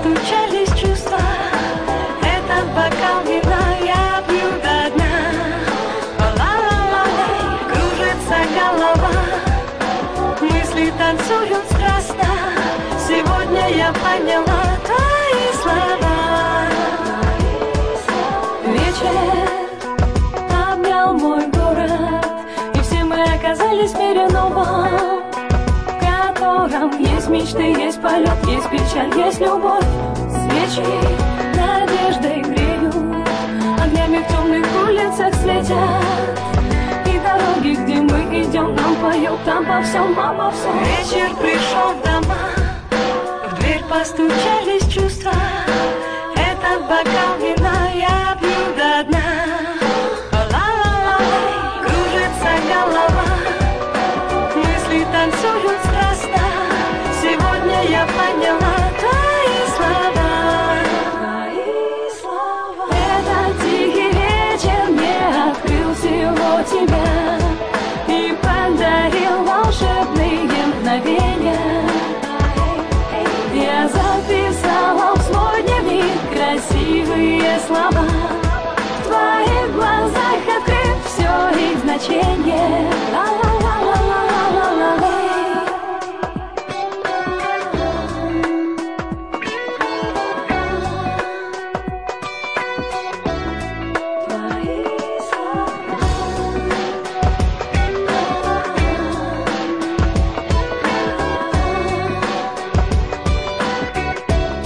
постучались чувства. Этот бокал вина я пью до дна. Ла-ла-ла-лей, кружится голова, мысли танцуют страстно. Сегодня я поняла твои слова. Вечер обнял мой город, и все мы оказались в мире новом, в котором есть мечты, есть полет, есть печаль, есть любовь. Свечи надеждой греют, огнями в темных улицах светят, и дороги, где мы идем, нам поют, там по всем, обо всем. Вечер пришел в дома, в дверь постучались чувства. Этот бокал вина я пью до дна. Ла-ла-ла-лей, кружится голова, мысли танцуют страстно. Сегодня я поняла твои слова. Этот тихий вечер мне открыл всего тебя и подарил волшебные мгновения. Я записала в свой дневник красивые слова.